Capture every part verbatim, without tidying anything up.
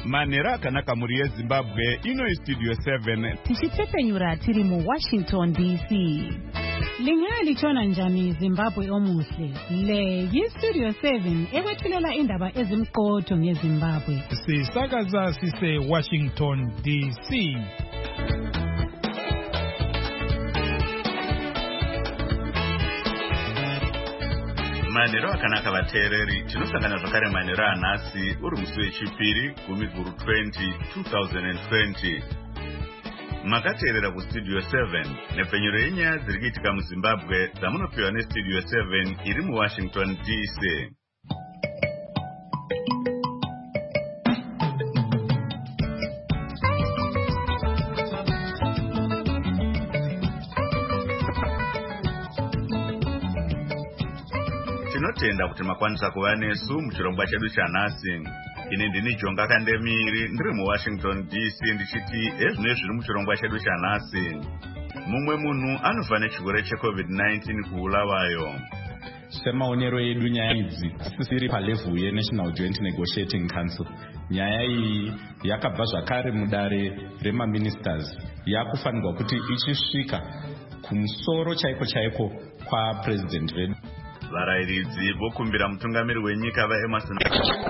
manhero akanaka muri yezimbabwe. Ino istudio seven tichitepenyura tiri mu Washington D C. Lingali chona njani Zimbabwe omuhle. Le yistudio seven ekwethulela indaba ezimqotho ngeZimbabwe. Sisakaza sise Washington D C. Manhero akanaka vateereri, tinosangana zvakare manhero anhasi uri musi wechipiri gumi guru twenty twenty twenty. Makateerera kustudio seven nepfenyuro yenyaya dziri kuitika muZimbabwe dzamunopiwa nestudio seven iri muWashington D C. Tinotenda kuti makwanisa kuva nesu muchirongwa chedu chanhasi. Ini ndini Jonga Kandemiri ndiri muWashington D C ndichiti ezvino zviri muchirongwa chedu chanhasi. Mumwe munhu anofa nechirwere checovid nineteen kuulawayo. Semaonero edu nyaya idzi dzisiri palevel yeNational Joint Negotiating Council. Nyaya iyi yakabva zvakare mudare remaministers yakufanirwa kuti ichisvika kumusoro chaiko chaiko kwa president vedu. Varayiridzi vokumbira mutungamiri wenyika vaEmerson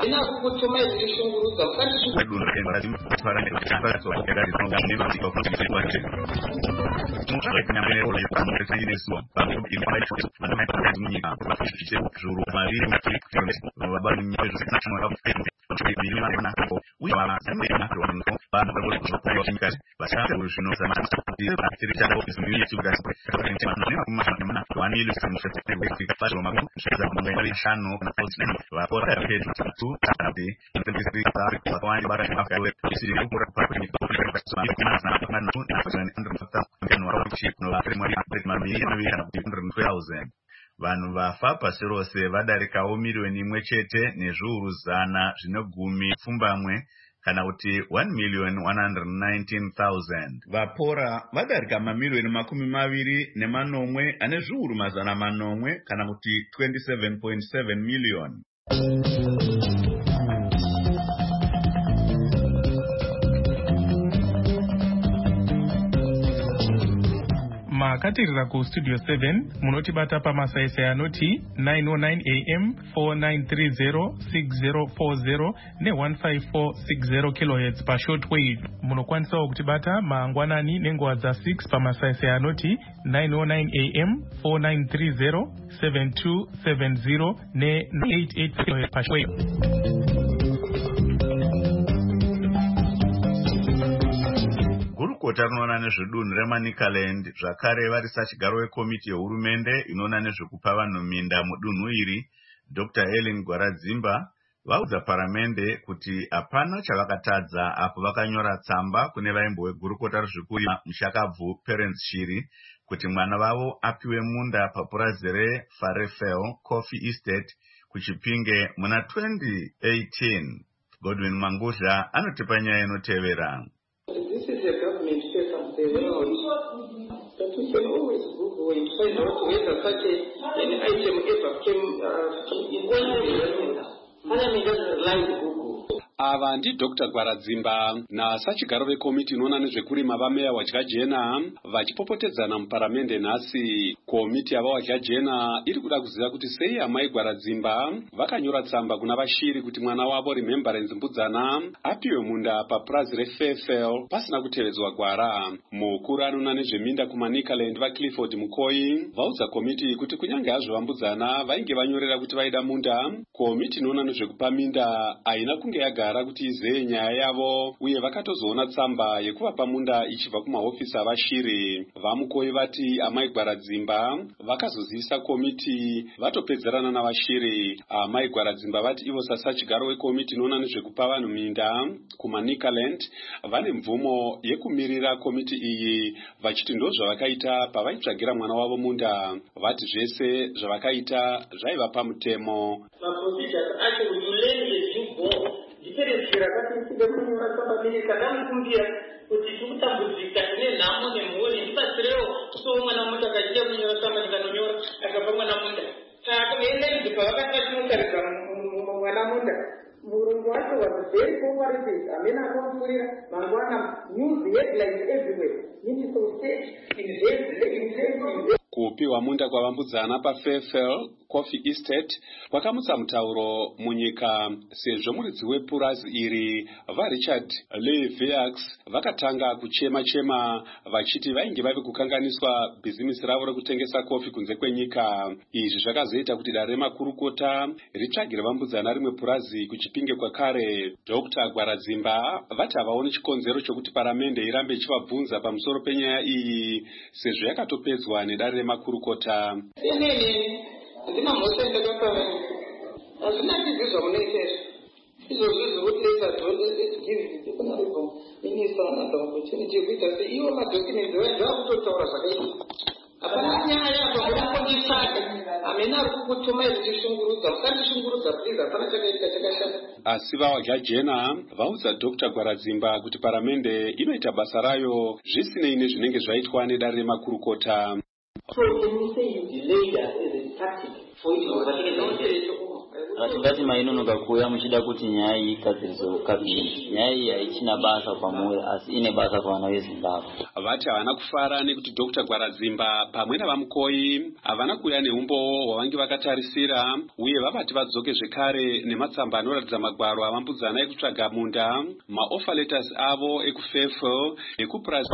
vanhu vafa pasi rose vadarikawo miriyoni imwe chete nezviuru zana zvine gumi pfumbamwe kana kuti one million one hundred nineteen thousand. Vapora vadarika mamiriyoni makumi maviri nemanomwe ane zviuru mazana manomwe kana kuti twenty-seven point seven million. Makatirira ku studio seven munotibata pamasaisai anoti nine oh nine A M, four nine three zero, six zero four zero ne one five four six zero kilohertz pa shortwave. Munokwanisawo kutibata mangwanani nenguva dza six pamasaisai anoti nine oh nine A M, four nine three zero, seven two seven zero ne eight eight kilohertz pa shortwave. Gurukota rinoona nezvedunhu reManicaland zvakare varisa chigaro wekomiti yehurumende inoona nezvekupa vanhu minda mudunhu iri, Doctor Ellen Gwaradzimba, vaudza paramende kuti hapana chavakatadza apo vakanyora tsamba kune vaimbo wegurukota rezvekurima Mushakabvu Parents Shiri kuti mwana vavo apiwe munda papurazi reFarefel Coffee Estate kuChipinge muna twenty eighteen. Godwin Mangudla anotipa nyaya inotevera. This is a government paper, they wrote, but you can always Google and find out whether such a, an item ever came uh, in one. Parliament doesn't rely on Google. Ava ndi Doctor Gwaradzimba nasachigaro vekomiti inoona nezvekurima vameya wadyajena vachipopotedzana muparamende nhasi. Komiti yava wadyajena iri kuda kuziva kuti sei amai Gwaradzimba vakanyora tsamba kuna vashiri kuti mwana wavo Remembrance Mbudzana apiwe munda papurazi reFarefel pasina kutevedzwa gwara. Mukuru anoona nezveminda kuManicaland vaClifford Mukoi vaudza komiti kuti kunyange hazvo vaMbudzana vainge vanyorera kuti vaida munda, komiti inoona nezvekupa minda haina kunge yagara kuti izeye nyaya yavo uye vakatozoona tsamba yekuvapa munda ichibva kumahofisi avashiri. VaMukoi vati amai Gwaradzimba vakazozivisa komiti vatopedzerana navashiri. Amai Gwaradzimba vati ivo sasachigaro wekomiti inoona nezvekupa vanhu minda kuManicaland vane mvumo yekumirira komiti iyi vachiti ndozvavakaita pavaitsvagira mwana wavo munda. Vati zvese zvavakaita zvaiva pamutemo. Ndiperesera kuti kunyora tsamba mbiri kandamukumbira kuti tikutambudzika tine nhamo nemhuri ndibasirewo kusowo mwana munda akaita kunyora tsamba ndikanonyora akabva mwana munda saka veenda idzi pavakatatimukaridza mwana munda murungu wacho was very cooperative. Amena akamfurira mangwana news headlines everywhere. Municipal state invest invest kupiwa munda kwavambudzana pafairfield coffee estate kwakamutsa mutauro munyika sezvo muridzi wepurazi iri varichard leveax vakatanga kuchema chema vachiti vainge vave kukanganiswa bhizimisi ravo rekutengesa kofi kunze kwenyika. Izvi zvakazoita kuti dare remakurukota ritsvagire vambudzana rimwe purazi kuchipinge kwakare. Dr Gwaradzimba vati havaoni chikonzero chokuti paramende irambe ichivabvunza pamusoro penyaya iyi sezvo yakatopedzwa nedare remakurukota. Ndina mhosva ndakakava hazvina tizizva munoitezvo izvozvo zvekuti let us give the honorable minister another opportunity yekuita se iwo madocument vakutotaura zvakaita hapana nyaya yapakunakodisaka amena ari kukutuma ichishungurudza usandishungurudza please hapana chakaita chakashata. Asi vawagyajena vaudza Dr Gwaradzimba kuti paramende inoita basa rayo zvisinei nezvinenge zvaitwa nedare remakurukota. So can we say you delayed us as a tactic for it to Hatingati mainonoka kuuya muchida kuti nyaya iyi igadziriswe kukabineti. Nyaya iyi haichina basa kwamuri asi ine basa kuvana veZimbabwe. Vati havana kufara nekuti Dr Gwaradzimba pamwe navamukoyi havana kuuya neumbowo hwavange vakatarisira uye vavati vadzoke zvekare nematsamba anoratidza magwaro avambudzana ekutsvaga munda, maoffer letters avo ekufairfield ekupurazi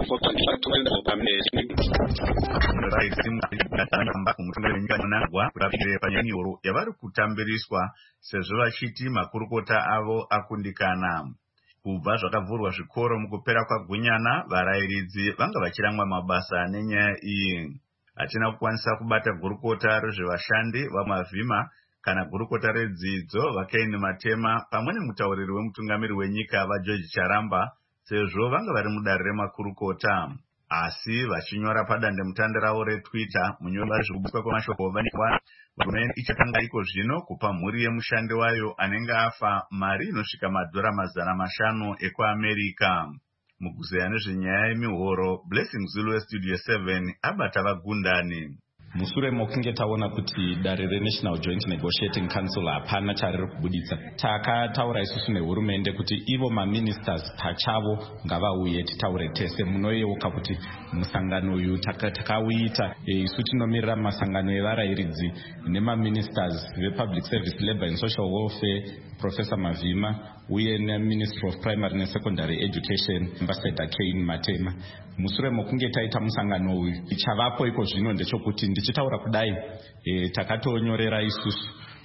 yavari kutambiriswa sezvo vachiti makurukota avo akundikana. Kubva zvakavhurwa zvikoro mukupera kwaGunyana, varayiridzi vanga vachiramwa mabasa nenyaya iyi. Hatina kukwanisa kubata gurukota rezvevashandi vaMavhima kana gurukota redzidzo vaKaini Matema pamwe nemutauriri wemutungamiri wenyika vaGeorge Charamba sezvo vanga vari mudare remakurukota. Asi vachinyora padandemutande ravo reTwitter munyori vari zvekubuswa kwemashoko vanikwa hurumende ichatanga iko zvino kupa mhuri yemushandi wayo anenge afa mari inosvika madhora mazana mashanu ekuAmerika. Mukuzeya nezvenyaya yemihoro, Blessing Zulu weStudio seven abata vagundani. Mushure mokunge taona kuti dare reNational Joint Negotiating Council hapana chariri kubuditsa, takataura isusu nehurumende kuti ivo maministers pachavo ngavauye titaure tese. Munoyeuka kuti musangano uyu takauita isu tinomirira masangano evarayiridzi nemaministers vePublic Service, Labour and Social Welfare, Professor Mavhima uye neMinistry of Primary and Secondary Education Ambassador Kaini Matema. Mushure mokunge taita musangano uyu chavapo iko zvino ndechokuti ndichitaura kudai e, takatonyorera isusu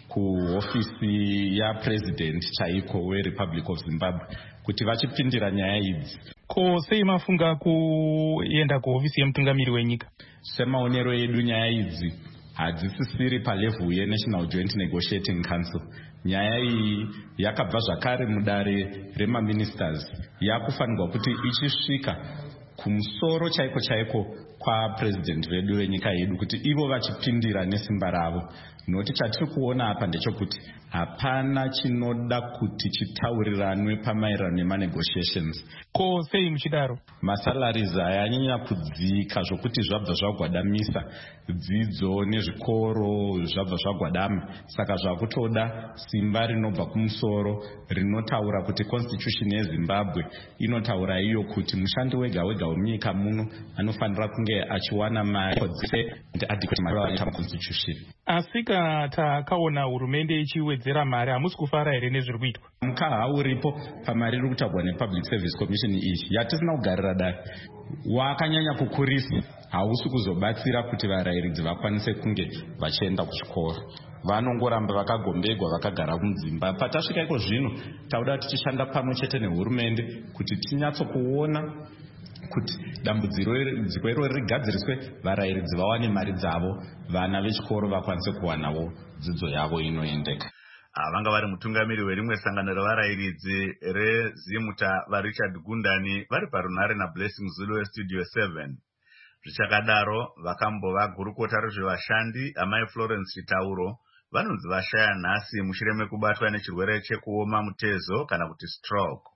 kuhofisi yaPresident chaiko weRepublic of Zimbabwe kuti vachipindira nyaya idzi. Ko sei mafunga kuenda kuhofisi yemutungamiri wenyika? Semaonero edu nyaya idzi hadzisisiri palevel yeNational Joint Negotiating Council. Nyaya iyi yakabva zvakare mudare remaministers yakufanirwa kuti ichisvika kumusoro chaiko chaiko kwaPresident vedu venyika yedu kuti ivo vachipindira nesimba ravo. Noti chatiri kuona apa ndechekuti hapana chinoda kuti chitauriranwe pamaererano nemanegotiations. Ko sei muchidaro? Masalaries ayanyanya kudzika zvokuti zvabva zvagwadamisa dzidzo nezvikoro zvabva zvagwadama. Saka zvakutoda simba rinobva kumusoro rinotaura kuti constitution yeZimbabwe inotaura iyo kuti mushandi wega wega wemunyika muno anofanira kunge achiwana mari adequate mari constitution. Asika takaona hurumende ichiwedzera mari, hamusi kufara here nezviri kuitwa? Mukaha uripo pamari iri kutagwa nePublic Service Commission iyi yatisina kugarira dare. Wakanyanya kukurisa hausi kuzobatsira kuti varayiridzi vakwanise kunge vachienda kuchikoro. Vanongoramba vakagombegwa vakagara mudzimba. Patasvika iko zvino tauda tichishanda pamwe chete nehurumende kuti tinyatsokuona kuti dambudziko iro rigadziriswe, varayiridzi vawane mari dzavo, vana vechikoro vakwanise kuwanawo dzidzo yavo inoendeka. Vanga vari mutungamiri werimwe sangano revarayiridzi reZimuta vaRichard Gundani vari parunare naBlessing Zulu weStudio seven. Zvichakadaro vakambova gurukota rezvevashandi amai Florence Chitauro vanonzi vashaya nhasi mushure mekubatwa nechirwere chekuoma mutezo kana kuti stroke.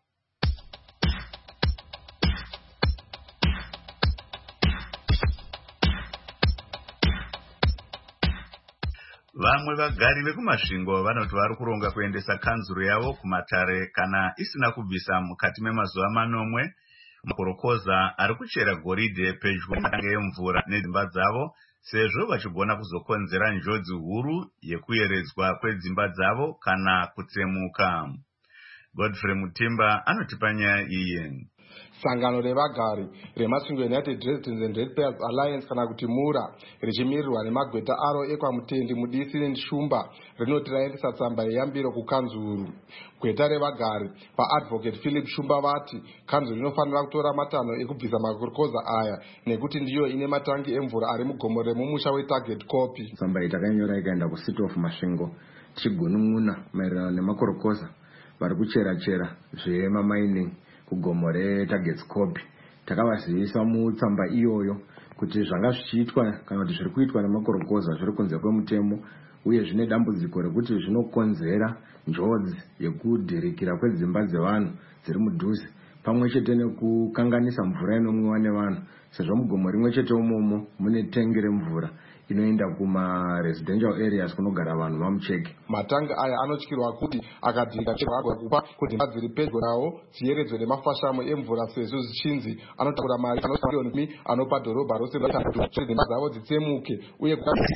Vamwe vagari vekumasvingo vanoti vari kuronga kuendesa kanzuro yavo kumatare kana isina kubvisa mukati memazuva manomwe. Makorokoza ari kuchera goridhe pedyo netangi yemvura nedzimba dzavo sezvo vachigona kuzokonzera njodzi huru yekuyeredzwa kwedzimba dzavo kana kutsemuka. Godfrey Mutimba anotipa nyaya iyi. Sangano revagari remasvingo United Residents and Ratepayers Alliance kana kuti MURA richimirirwa nemagweta aro ekwaMutendi Mudisi neShumba rinoti raendesa tsamba yeyambiro kukanzuru. Gweta revagari vaadvocate Philip Shumba vati kanzuru inofanira kutora matanho ekubvisa makorokoza aya nekuti ndiyo ine matangi emvura ari mugomo remumusha weTarget Copy. Tsamba itakanyora ikaenda kuCity of Masvingo tichigunun'una maererano nemakorokoza vari kuchera chera zvemamining kugomo reTarget Copy. Takavazivisa mutsamba iyoyo kuti zvanga zvichiitwa kana kuti zviri kuitwa nemakorokoza zviri kunze kwemutemo uye zvine dambudziko rekuti zvinokonzera njodzi yekudhirikira kwedzimba dzevanhu dziri mudhuze pamwe chete nekukanganisa mvura inomwiwa nevanhu sezvo mugomo rimwe chete umomo mune tengi remvura inoenda kuma residential areas kunogara vanhu vamucheke. Matanga aya anotyirwa kuti akadhirika chegwa kupa kuti dzimba dziri pedyo nawo dziyeredzwe nemafashamo emvura sezvo zvichinzi anotakura mari anosariyoni anopa dhorobha rose kuti dzimba dzavo dzitsemuke uye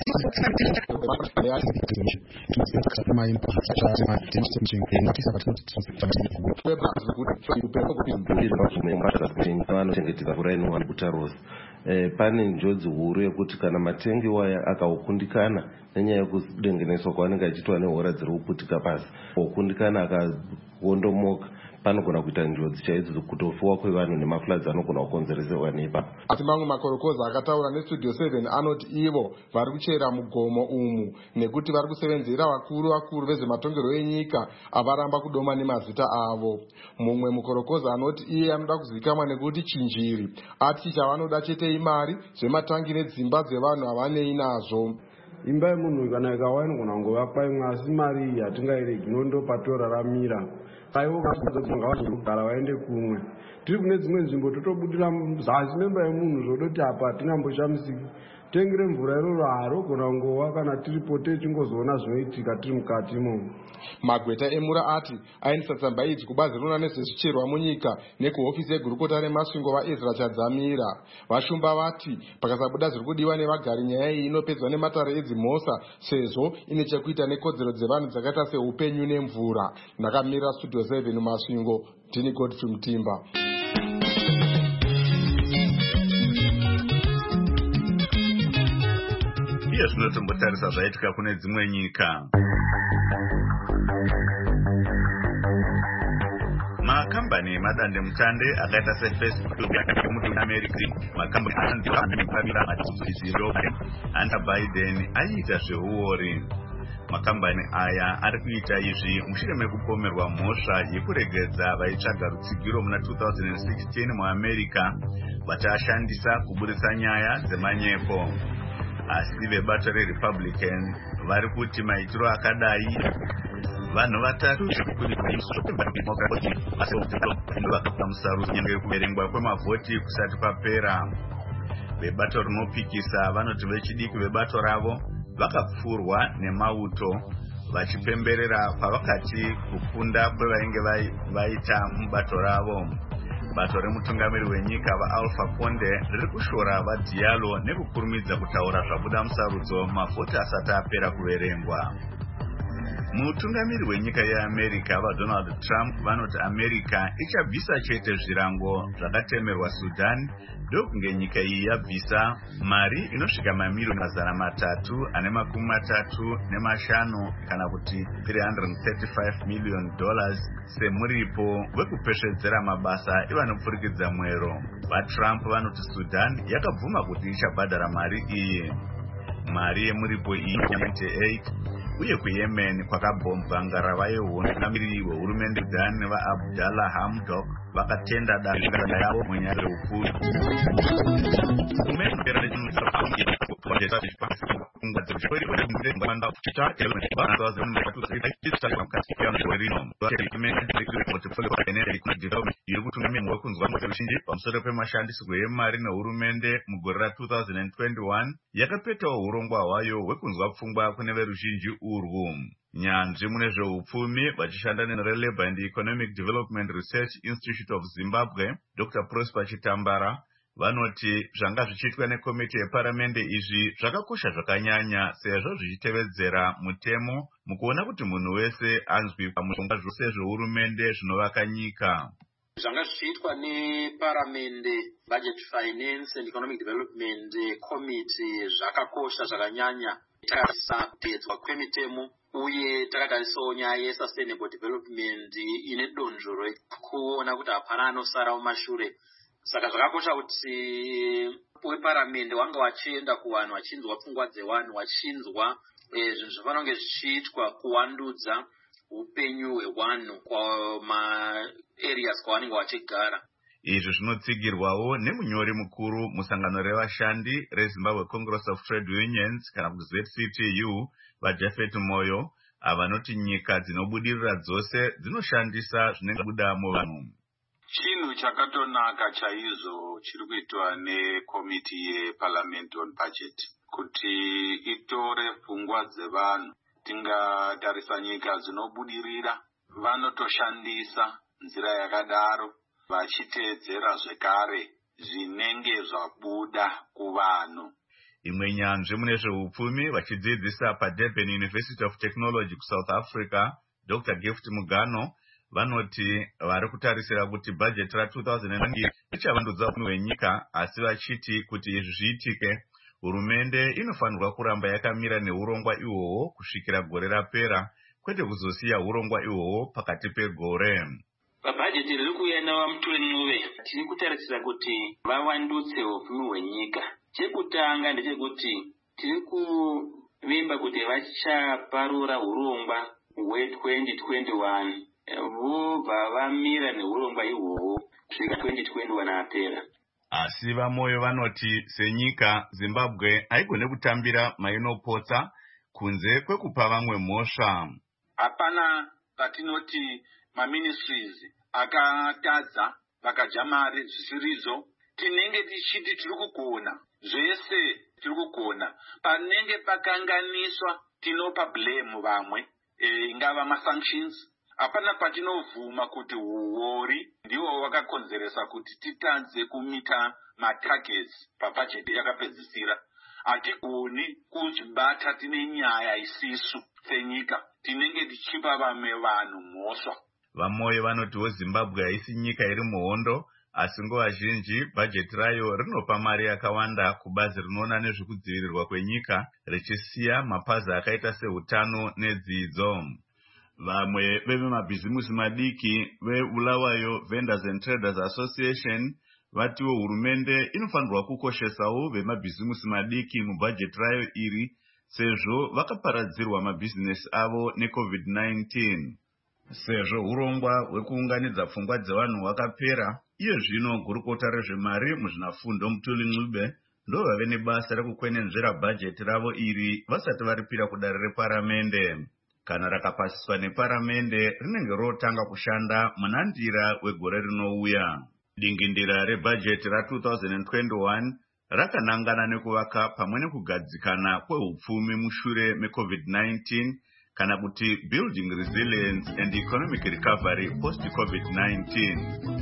vanochengetedza mvura inowani guta rose. Pane njodzi huru yekuti kana matengi waya akaukundikana nenyaya yekudengeneswa kwaanenge achiitwa nehora dziri kuputika pasi okundikana akawondomoka panogona kuita njodzi chaidzo kutofuwa kwevanhu nemafloods anogona kukonzereserwa neipapo. Asi mamwe makorokoza akataura neStudio seven anoti ivo vari kuchera mugomo umu nekuti vari kusevenzera vakuru vakuru vezvematongerwo enyika avaramba kudoma nemazita avo. Mumwe mukorokoza anoti iye anoda kuzivikanwa nekuti chinjiri ati chavanoda chete imari zvematangi nedzimba dzevanhu havanei nazvo. Imba yemunhu kana ikawa inogona kungovakwa imwe asi mari iyi hatingairegi ndopatorararamira. Aiwo kugara vaende kumwe. Tiri kune dzimwe nzvimbo totobudira zasi memba yemunhu zvodoti apa hatingamboshamisiki. Tengi remvura iroro harogona kungowa kana tiripo techingozoona zvinoitika tiri mukati imomo. Magweta eMURA ati aendesa tsamba idzi kubazi rinoona nezvezvicherwa munyika nekuhofisi yegurukota remasvingo vaEzra Chadzamira. Vashumba vati pakasabuda zviri kudiwa nevagari nyaya iyi inopedzwa nematare edzimhosa sezvo ine chekuita nekodzero dzevanhu dzakaita seupenyu nemvura. Ndakamira Studio seven Masvingo, ndini Godfrey Mutimba. Iyo zvinotombotarisa zvaitika kune dzimwe nyika. Makambani madande mutande akaita seFacebook mutu America makambani anondira matiziro anda Biden aita zveuori. Makambani aya ari kuita izvi mushure mekupomerwa mhosva yekuregedza vaitsvaga rutsigiro muna two thousand sixteen muAmerica vachashandisa kuburitsa nyaya dzemanyepo. Asi vebato reRepublican vari kuti maitiro akadai vanhu vatatu zvekuti kuverengwa kwemavhoti kusati papera. Vebato rinopikisa vanoti vechidiki vebato ravo vakapfurwa nemauto vachipemberera pavakati kukunda kwevainge vaita mubato ravo. Bato remutungamiri wenyika vaAlpha Conde riri kushora vaDiallo nekukurumidza kutaura zvabuda musarudzo mavhoti asati apera kuverengwa. Mutungamiri wenyika yeAmerica vaDonald Trump vanoti America ichabvisa chete zvirango zvakatemerwa Sudan ndokunge nyika iyi yabvisa mari inosvika mamirioni mazana matatu ane makumi matatu nemashanu kana kuti three hundred thirty-five million dollars semuripo wekupeshedzera mabasa evanopfurikidza mwero. VaTrump vanoti Sudan yakabvuma kuti ichabhadhara mari iyi. Mari yemuripo iyi ninety-eight uye kuYemen kwakabhombwa ngarava yehutungamiri hwehurumende Sudan vaAbdallah Hamdok vakatenda danda yavo munyaya yeupfuri. iri kutungamirwa kunzwa muzveruzhinji pamusoro pemashandisirwo emari nehurumende mugore ra two thousand twenty-one yakapetawo urongwa hwayo hwekunzwa pfungwa kune veruzhinji urwu. Nyanzvi mune zveupfumi vachishanda neRelabour and Economic Development Research Institute of Zimbabwe, Doctor Prosper Chitambara, vanoti zvanga zvichiitwa nekomiti yeparamende izvi zvakakosha zvakanyanya sezvo zvichitevedzera mutemo mukuona kuti munhu wese anzwi pamushonga zvose zvehurumende zvinovaka nyika. Zvanga zvichiitwa neparamende Budget Finance and Economic Development Committee zvakakosha zvakanyanya. Takarisa kutedzwa kwemitemo uye takatarisawo nyaya yesustainable development ine donzvo rekuona kuti hapana anosara mumashure. Saka zvakakosha kuti weparamende wanga wachienda kuvanhu wachinzwa pfungwa dzevanhu wachinzwa zvinhu zvinofana kunge zvichiitwa kuwandudza upenyu hwevanhu kwamaareas kwavanenge vachigara. Izvi zvinotsigirwawo nemunyori mukuru musangano revashandi reZimbabwe Congress of Trade Unions kana kuti Z C T U vaJafet Moyo avanoti nyika dzinobudirira dzose dzinoshandisa zvinenge buda muvanhu. Chinhu chakatonaka chaizvo chiri kuitwa nekomiti yeParliament on Budget kuti itore pfungwa dzevanhu. Tingatarisa nyika dzinobudirira vanotoshandisa nzira yakadaro vachiteedzera zvekare zvinenge zvabuda kuvanhu. Imwe nyanzvi mune zveupfumi vachidzidzisa paDurban University of Technology kuSouth Africa, Doctor Gift Mugano, vanoti vari kutarisira kuti bajeti ra two thousand twenty richavandudza upfumi hwenyika, asi vachiti kuti izvi zviitike hurumende inofanirwa kuramba yakamira neurongwa ihwohwo kusvikira gore rapera, kwete kuzosiya urongwa ihwohwo pakati pegore. Pabhajeti riri kuuya navamuton'uve tiri kutarisira kuti vavandutse upfumi hwenyika. Chekutanga ndechekuti tiri kuvimba kuti vachaparura urongwa hwe-twenty twenty-one vobva vamira neurongwa ihwohwo kusvika twenty twenty-one apera. Asi vaMoyo vanoti senyika Zimbabwe haigone kutambira mainopotsa kunze kwekupa vamwe mhosva. Hapana patinoti maministries akatadza vakadya mari zvisirizo. Tinenge tichiti tiri kugona zvese, tiri kugona. Panenge pakanganiswa tinopa blame vamwe, e, ingava masanctions. Hapana patinovhuma kuti huori ndiwo wakakonzeresa kuti titanze kumita matargets pabajeti yakapedzisira. Hatigoni kuzvibata tine nyaya isisu senyika. Tinenge tichipa vamwe vanhu mhosva. VaMoyo vanotiwo Zimbabwe haisi nyika iri muhondo, asi nguva zhinji bajeti rayo rinopa mari yakawanda kubazi rinoona nezvekudzivirirwa kwenyika richisiya mapazi akaita seutano nedzidzo. Vamwe vevemabhizimusi madiki veBulawayo Vendors and Traders Association vatiwo hurumende inofanirwa kukoshesawo vemabhizimusi madiki mubajeti rayo iri sezvo vakaparadzirwa mabhizinesi avo neCovid nineteen. Sezvo urongwa hwekuunganidza pfungwa dzevanhu hwakapera, iye zvino gurukota rezvemari muzvinafundo Mutuli Ncube ndo vave nebasa rekukwenenzvera bajeti ravo iri vasati varipira kudare reparamende. Kana rakapasiswa neparamende rinenge rotanga kushanda munandira wegore rinouya. Dingindira rebajeti ra two thousand twenty-one rakanangana nekuvaka pamwe nekugadzikana kwehupfumi mushure meCovid nineteen kana kuti Building Resilience and Economic Recovery post-Covid nineteen.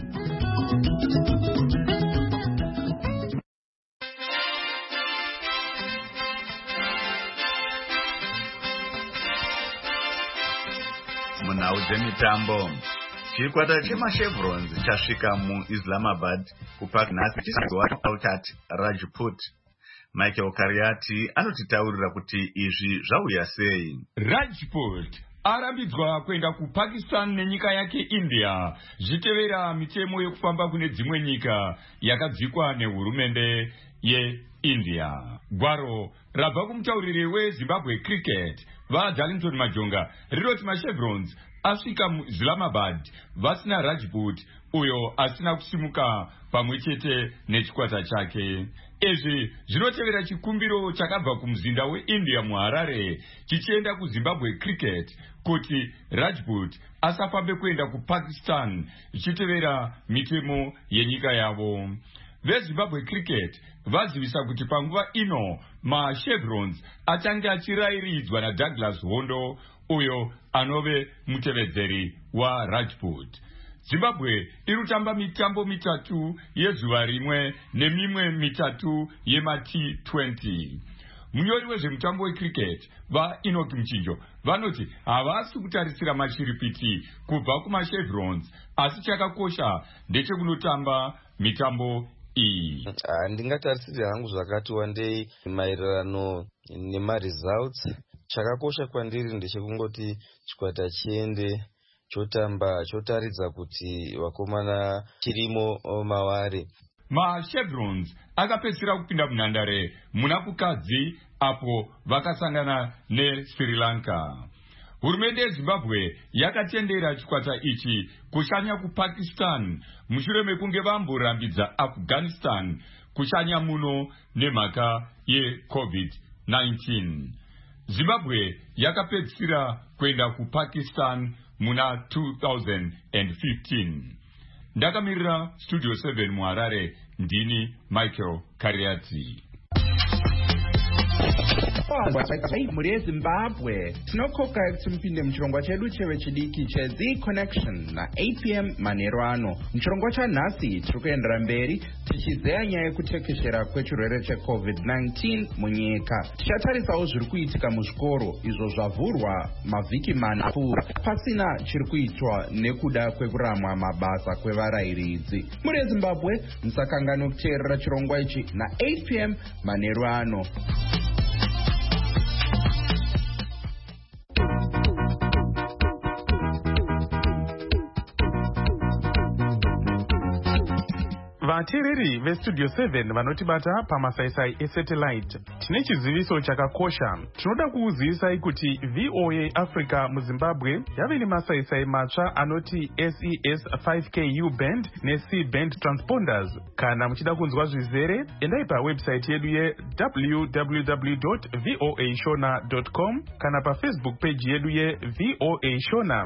Munhau dzemitambo, chikwata chemashevrons chasvika muIslamabad kupa nhasi chisagowatautat Rajput. Michael Kariati anotitaurira kuti izvi zvauya sei. Rajput arambidzwa kuenda kuPakistan nenyika yake India zvitevera mitemo yekufamba kune dzimwe nyika yakadzikwa nehurumende yeIndia. Gwaro rabva kumutauriri weZimbabwe Cricket vaDarlington Majonga rinoti mashevrons asvika muIslamabad vasina Rajput uyo asina kusimuka pamwe chete nechikwata chake. Izvi zvinotevera chikumbiro chakabva kumuzinda weIndia muHarare chichienda kuZimbabwe Cricket kuti Rajput asafambe kuenda kuPakistan ichitevera mitemo yenyika yavo. VeZimbabwe Cricket vazivisa kuti panguva ino maChevrons achange achirairidzwa naDouglas Hondo uyo anove mutevedzeri waRajput. Zimbabwe irikutamba mitambo mitatu yezuva rimwe nemimwe mitatu yemaT twenty. Munyori wezvemutambo wecricket vaEnoch Mchinjo vanoti havasi kutarisira machiripiti kubva kumaChevrons, asi chakakosha ndechekunotamba mitambo iyi. Handingatarisiri hangu zvakati wandei maererano nemaresults. Chakakosha kwandiri ndechekungoti chikwata chiende chotamba chotaridza kuti vakomana chirimo maware. MaChevrons akapedzisira kupinda munhandare muna kukadzi apo vakasangana neSri Lanka. Hurumende yeZimbabwe yakatendera chikwata ichi kushanya kuPakistan mushure mekunge vamborambidza Afghanistan kushanya muno nemhaka yeCovid nineteen. Zimbabwe yakapedzisira kuenda kuPakistan muna two thousand fifteen. Ndakamirira Studio seven muHarare, ndini Michael Kariati. Muri Zimbabwe tinokoka kuti mupinde muchirongwa chedu chevechidiki cheThe Connection na eight p m manheru ano. Muchirongwa chanhasi tiri kuendera mberi tichizeya nyaya yekutekeshera kwechirwere cheCovid nineteen munyika. Tichatarisawo zviri kuitika muzvikoro izvo zvavhurwa mavhiki mana apfuura pasina chiri kuitwa nekuda kwekuramwa mabasa kwevarayiridzi. Muri Zimbabwe musakangana kuteerera chirongwa ichi na eight p m manheru ano. Vateereri veStudio seven vanotibata pamasaisai esatellite, tine chiziviso chakakosha. Tinoda kuuzivisai kuti V O A Africa muZimbabwe yave nemasaisai matsva anoti S E S five K U band neC band transponders. Kana muchida kunzwa zvizere, endai pawebsite yedu ye w w w dot voa shona dot com kana paFacebook page yedu ye V O A Shona.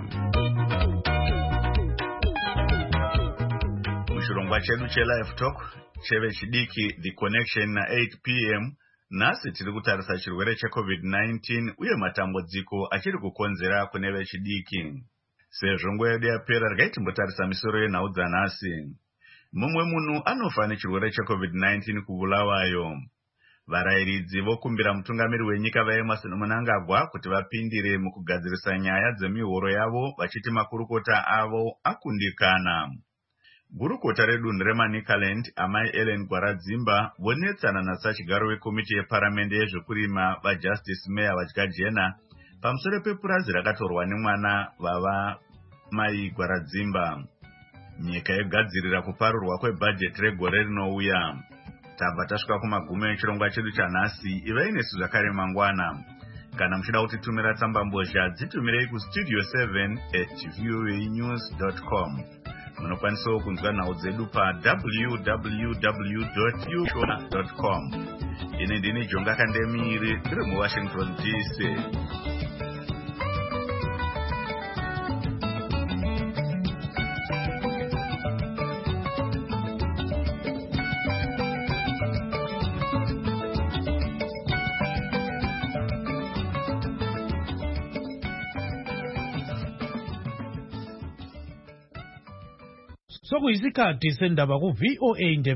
Muchirongwa chedu chelive talk chevechidiki The Connection na eight p m nhasi tiri kutarisa chirwere cheCovid nineteen uye matambudziko achiri kukonzera kune vechidiki. Sezvo nguva yedu yapera, regai timbotarisa misoro yenhau dzanhasi. Mumwe munhu anofa nechirwere cheCovid nineteen kubulawayo. Varayiridzi vokumbira mutungamiri wenyika vaEmmerson Mnangagwa kuti vapindire mukugadzirisa nyaya dzemihoro yavo vachiti makurukota avo akundikana. Gurukota redunhu reManicaland amai Ellen Gwaradzimba vonetsana nasachigaro wekomiti yeparamende yezvekurima vaJustice Mayor Vatyajena pamusoro pepurazi rakatorwa nemwana vava mai Gwaradzimba. Nyika yogadzirira kuparurwa kwebhajeti regore rinouya. Tabva tasvika kumagumo echirongwa chedu chanhasi. Ivai nesu zvakare mangwana. Kana muchida kutitumira tsamba mbozha, dzitumirei kustudio seven at voa news dot com. Munokwanisawo kunzwa nhau dzedu pa w w w dot voashona dot com. Ini ndini Jonga Kandemiri, ndiri muWashington D C. Sokuyisikhathi sendaba ku V O A